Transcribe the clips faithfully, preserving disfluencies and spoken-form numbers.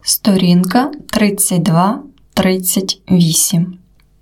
Сторінка тридцять два тридцять вісім.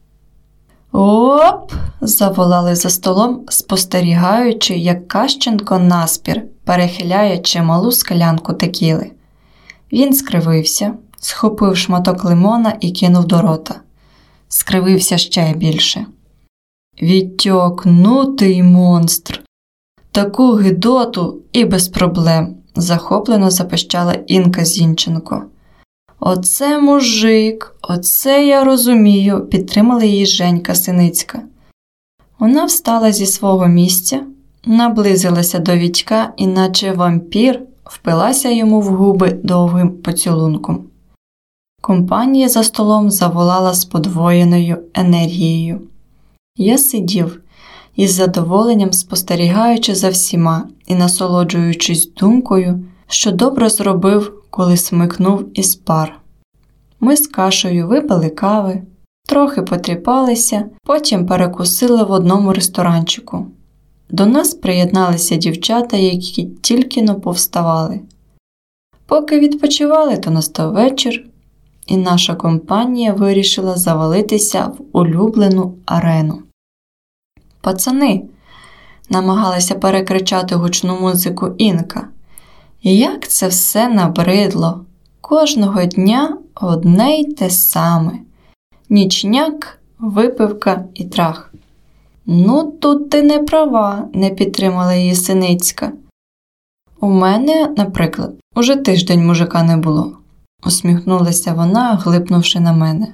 «Оп!» – заволали за столом, спостерігаючи, як Кащенко наспір перехиляє чималу склянку текіли. Він скривився, схопив шматок лимона і кинув до рота. Скривився ще більше. «Вітьок, ну ти й монстр! Таку гидоту і без проблем!» – захоплено запищала Інка Зінченко. «Оце мужик, оце я розумію», – підтримала її Женька Синицька. Вона встала зі свого місця, наблизилася до Вітька і, наче вампір, впилася йому в губи довгим поцілунком. Компанія за столом заволала з подвоєною енергією. Я сидів, із задоволенням спостерігаючи за всіма і насолоджуючись думкою, що добре зробив, коли смикнув із пар. Ми з Кашею випили кави, трохи потріпалися, потім перекусили в одному ресторанчику. До нас приєдналися дівчата, які тільки-но повставали. Поки відпочивали, то настав вечір, і наша компанія вирішила завалитися в улюблену арену. «Пацани!» – намагалася перекричати гучну музику Інка. Як це все набридло! Кожного дня одне й те саме. Нічняк, випивка і трах. «Ну, тут ти не права», – не підтримала її Синицька. «У мене, наприклад, уже тиждень мужика не було», – усміхнулася вона, глипнувши на мене.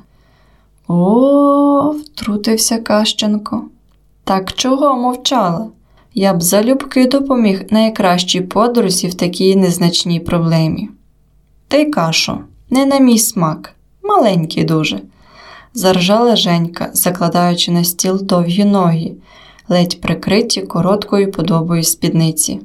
«О, – втрутився Кащенко. «Так чого мовчала? Я б залюбки допоміг найкращій подрузі в такій незначній проблемі». «Ти, Кашо, не на мій смак, маленький дуже», – заржала Женька, закладаючи на стіл довгі ноги, ледь прикриті короткою подобою спідниці.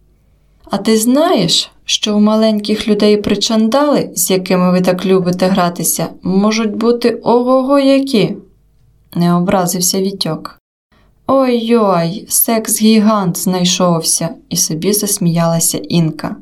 «А ти знаєш, що у маленьких людей причандали, з якими ви так любите гратися, можуть бути ого-го які?» – не образився Вітьок. «Ой-ой, секс-гігант знайшовся», – і собі засміялася Інка.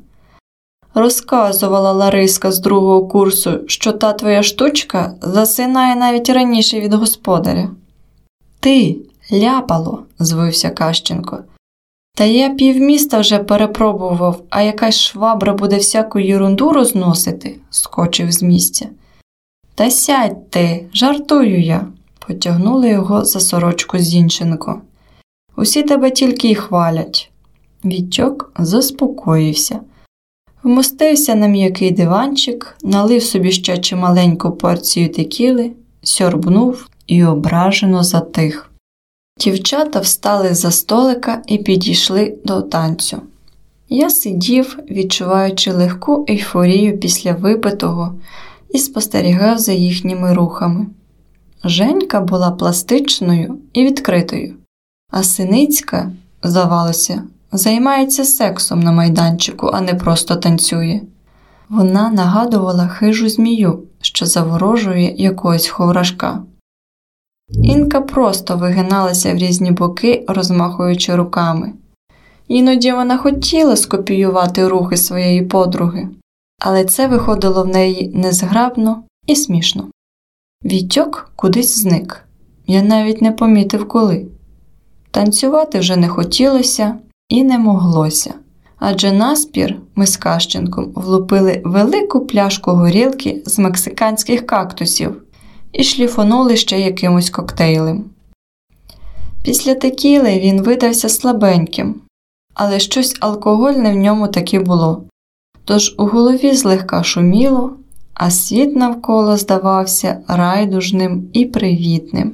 «Розказувала Лариска з другого курсу, що та твоя штучка засинає навіть раніше від господаря». «Ти, ляпало», – звився Кащенко. «Та я півміста вже перепробував, а якась швабра буде всяку єрунду розносити», – скочив з місця. «Та сядь ти, жартую я», – потягнули його за сорочку Зінченко. «Усі тебе тільки й хвалять». Вітьок заспокоївся. Вмостився на м'який диванчик, налив собі ще чималеньку порцію текіли, сьорбнув і ображено затих. Дівчата встали за столика і підійшли до танцю. Я сидів, відчуваючи легку ейфорію після випитого, і спостерігав за їхніми рухами. Женька була пластичною і відкритою, а Синицька, здавалося, займається сексом на майданчику, а не просто танцює. Вона нагадувала хижу змію, що заворожує якогось ховрашка. Інка просто вигиналася в різні боки, розмахуючи руками. Іноді вона хотіла скопіювати рухи своєї подруги, але це виходило в неї незграбно і смішно. Вітьок кудись зник. Я навіть не помітив коли. Танцювати вже не хотілося і не моглося. Адже наспір ми з Кащенком влупили велику пляшку горілки з мексиканських кактусів і шліфонули ще якимось коктейлем. Після текіли він видався слабеньким, але щось алкогольне в ньому таки було. Тож у голові злегка шуміло, а світ навколо здавався райдужним і привітним.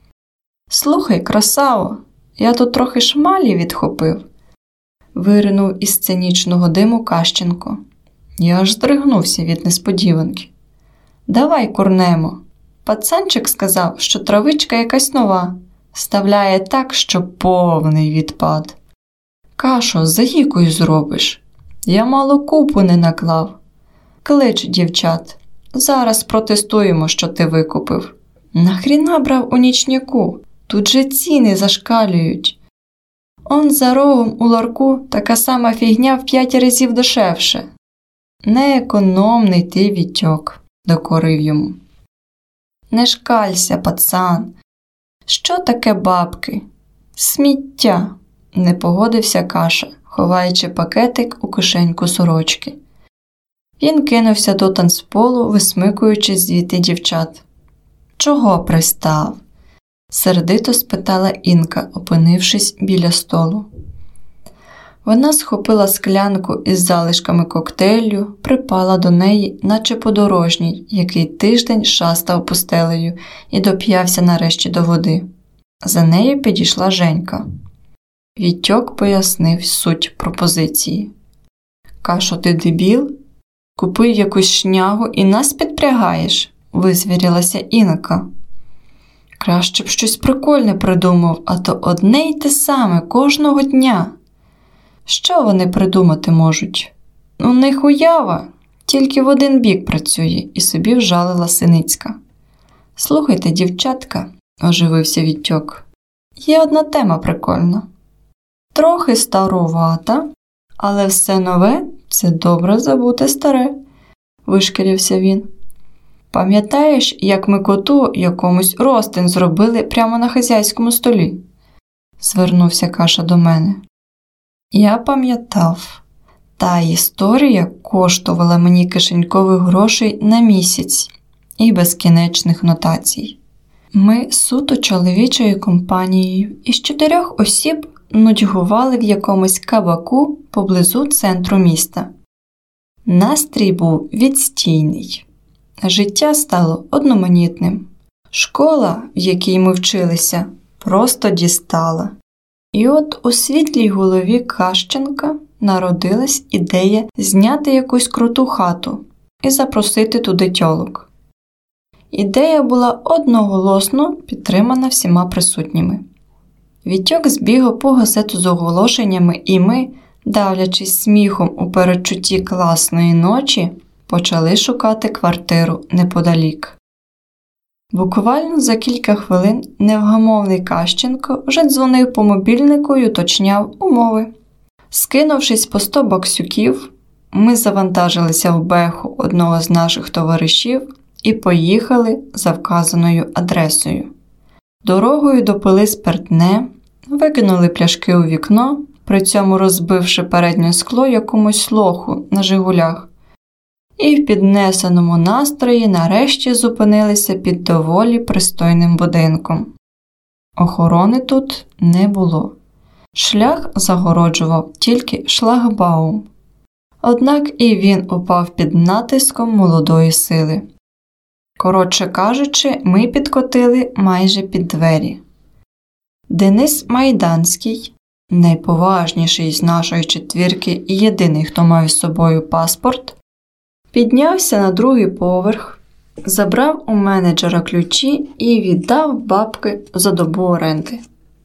«Слухай, красаво, я тут трохи шмалі відхопив», – виринув із сценічного диму Кащенко. Я аж здригнувся від несподіванки. «Давай курнемо. Пацанчик сказав, що травичка якась нова, ставляє так, що повний відпад». «Кашо, за гікою зробиш. Я мало купу не наклав. Клич дівчат. Зараз протестуємо, що ти викупив». «Нахріна брав у нічняку? Тут же ціни зашкалюють. Он за рогом у ларку така сама фігня в п'ять разів дешевше». Неекономний ти, Вітьок, докорив йому. Не шкалься, пацан. Що таке бабки? Сміття, не погодився Каша, ховаючи пакетик у кишеньку сорочки. Він кинувся до танцполу, висмикуючи звідти дівчат. Чого пристав? Сердито спитала Інка, опинившись біля столу. Вона схопила склянку із залишками коктейлю, припала до неї, наче подорожній, який тиждень шастав пустелею і доп'явся нарешті до води. За нею підійшла Женька. Вітьок пояснив суть пропозиції. «Кашо, ти дебіл? Купив якусь шнягу і нас підпрягаєш?» – визвірилася Інка. «Краще б щось прикольне придумав, а то одне й те саме кожного дня». Що вони придумати можуть? У них уява тільки в один бік працює, і собі вжалила Синицька. «Слухайте, дівчатка», – оживився Вітьок, – «є одна тема прикольна. Трохи старувата, але все нове – це добре забуте старе», – вишкірився він. «Пам'ятаєш, як ми коту якомусь ростин зробили прямо на хазяйському столі?» – звернувся Каша до мене. Я пам'ятав. Та історія коштувала мені кишенькових грошей на місяць і безкінечних нотацій. Ми суто чоловічою компанією із чотирьох осіб нудьгували в якомусь кабаку поблизу центру міста. Настрій був відстійний. Життя стало одноманітним. Школа, в якій ми вчилися, просто дістала. І от у світлій голові Кащенка народилась ідея зняти якусь круту хату і запросити туди тьолок. Ідея була одноголосно підтримана всіма присутніми. Вітьок збігав по газету з оголошеннями, і ми, давлячись сміхом у передчутті класної ночі, почали шукати квартиру неподалік. Буквально за кілька хвилин невгамовний Кащенко вже дзвонив по мобільнику й уточняв умови. Скинувшись по сто баксюків, ми завантажилися в беху одного з наших товаришів і поїхали за вказаною адресою. Дорогою допили спиртне, викинули пляшки у вікно, при цьому розбивши переднє скло якомусь лоху на «Жигулях», і в піднесеному настрої нарешті зупинилися під доволі пристойним будинком. Охорони тут не було. Шлях загороджував тільки шлагбаум. Однак і він упав під натиском молодої сили. Коротше кажучи, ми підкотили майже під двері. Денис Майданський, найповажніший з нашої четвірки і єдиний, хто мав із собою паспорт, піднявся на другий поверх, забрав у менеджера ключі і віддав бабки за добу оренди.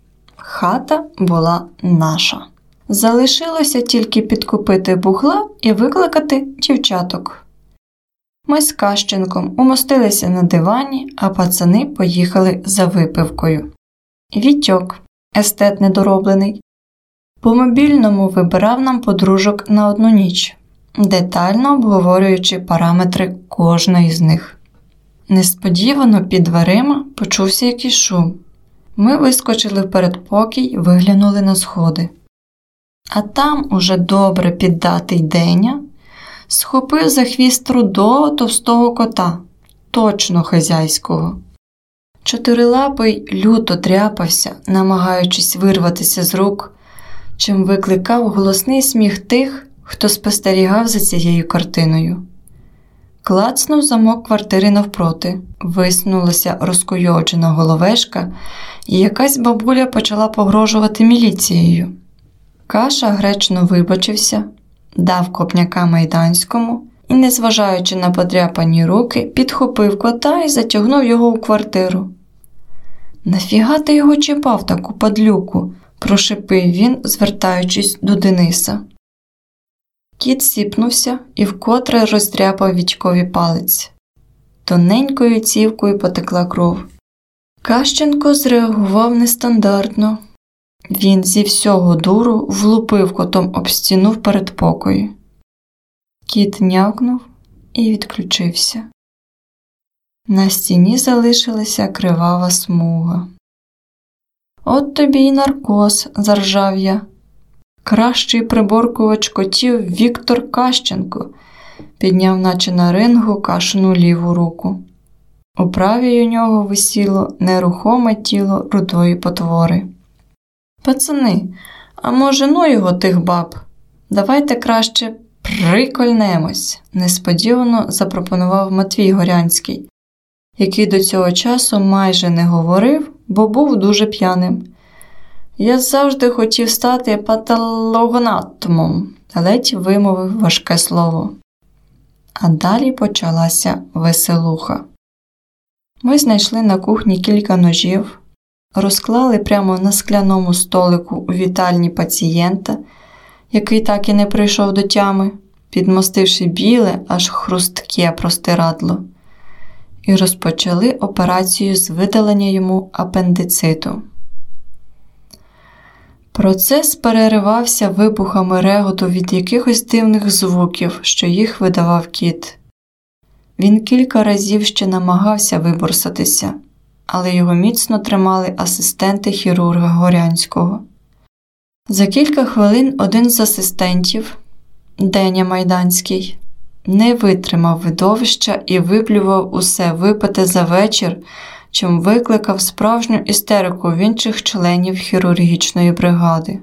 Хата була наша. Залишилося тільки підкупити бухла і викликати дівчаток. Ми з Кащенком умостилися на дивані, а пацани поїхали за випивкою. Вітьок, естет недороблений, по мобільному вибирав нам подружок на одну ніч, детально обговорюючи параметри кожної з них. Несподівано під дверима почувся якийсь шум. Ми вискочили в передпокій й виглянули на сходи. А там уже добре піддатий Деня схопив за хвіст рудого товстого кота, точно хазяйського. Чотирилапий люто дряпався, намагаючись вирватися з рук, чим викликав голосний сміх тих, хто спостерігав за цією картиною. Клацнув замок квартири навпроти, висунулася розкуйовджена головешка, і якась бабуля почала погрожувати міліцією. Каша гречно вибачився, дав копняка Майданському і, незважаючи на подряпані руки, підхопив кота і затягнув його у квартиру. «Нафіга ти його чіпав, таку падлюку?» – прошипив він, звертаючись до Дениса. Кіт сіпнувся і вкотре роздряпав Вітькові палець. Тоненькою цівкою потекла кров. Кащенко зреагував нестандартно. Він зі всього дуру влупив котом об стіну в передпокої. Кіт нявкнув і відключився. На стіні залишилася кривава смуга. «От тобі й наркоз», – заржав я. «Кращий приборкувач котів Віктор Кащенко», – підняв наче на рингу Кашину ліву руку. У правій у нього висіло нерухоме тіло рудої потвори. «Пацани, а може ну його тих баб? Давайте краще прикольнемось», – несподівано запропонував Матвій Горянський, який до цього часу майже не говорив, бо був дуже п'яним. «Я завжди хотів стати патологоанатомом», – ледь вимовив важке слово. А далі почалася веселуха. Ми знайшли на кухні кілька ножів, розклали прямо на скляному столику у вітальні пацієнта, який так і не прийшов до тями, підмостивши біле, аж хрустке простирадло, і розпочали операцію з видалення йому апендициту. Процес переривався вибухами реготу від якихось дивних звуків, що їх видавав кіт. Він кілька разів ще намагався виборсатися, але його міцно тримали асистенти хірурга Горянського. За кілька хвилин один з асистентів, Деня Майданський, не витримав видовища і виплював усе випите за вечір, чим викликав справжню істерику в інших членів хірургічної бригади.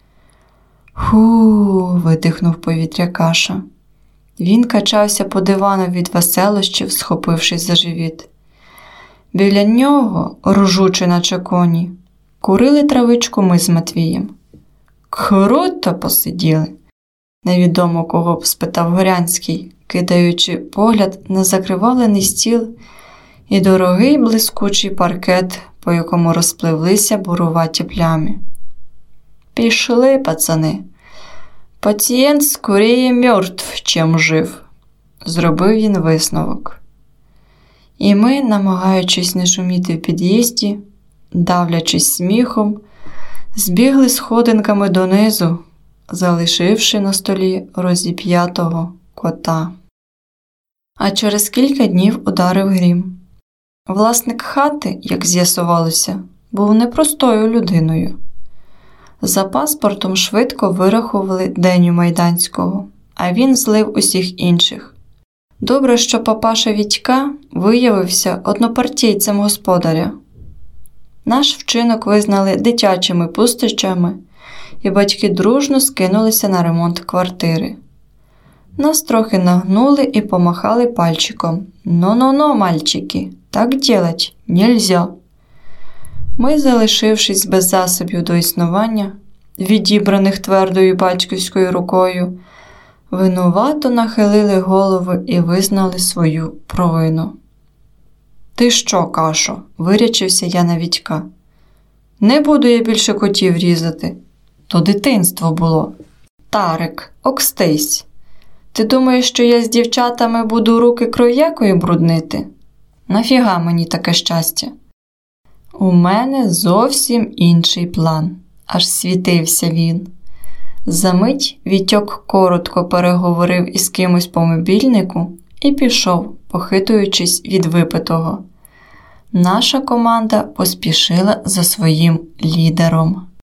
«Ху!» – видихнув повітря Каша. Він качався по дивану від веселощів, схопившись за живіт. Біля нього, ржучи наче коні, курили травичку ми з Матвієм. «Круто посиділи!» – невідомо кого б спитав Горянський, кидаючи погляд на закривавлений стіл і дорогий блискучий паркет, по якому розпливлися буруваті плями. «Пішли, пацани! Пацієнт скоріє мертв, чим жив», – зробив він висновок. І ми, намагаючись не шуміти в під'їзді, давлячись сміхом, збігли сходинками донизу, залишивши на столі розіп'ятого кота. А через кілька днів ударив грім. Власник хати, як з'ясувалося, був непростою людиною. За паспортом швидко вирахували Деню Майданського, а він злив усіх інших. Добре, що папаша Вітька виявився однопартійцем господаря. Наш вчинок визнали дитячими пустощами, і батьки дружно скинулися на ремонт квартири. Нас трохи нагнули і помахали пальчиком. «Но-но-но, мальчики, так делать нельзя». Ми, залишившись без засобів до існування, відібраних твердою батьківською рукою, винувато нахилили голови і визнали свою провину. «Ти що, Кашо?» – вирячився я на Вітька. «Не буду я більше котів різати. То дитинство було. Тарик, окстись. Ти думаєш, що я з дівчатами буду руки кров'якою бруднити? Нафіга мені таке щастя?» «У мене зовсім інший план», – аж світився він. Замить Вітьок коротко переговорив із кимось по мобільнику і пішов, похитуючись від випитого. Наша команда поспішила за своїм лідером.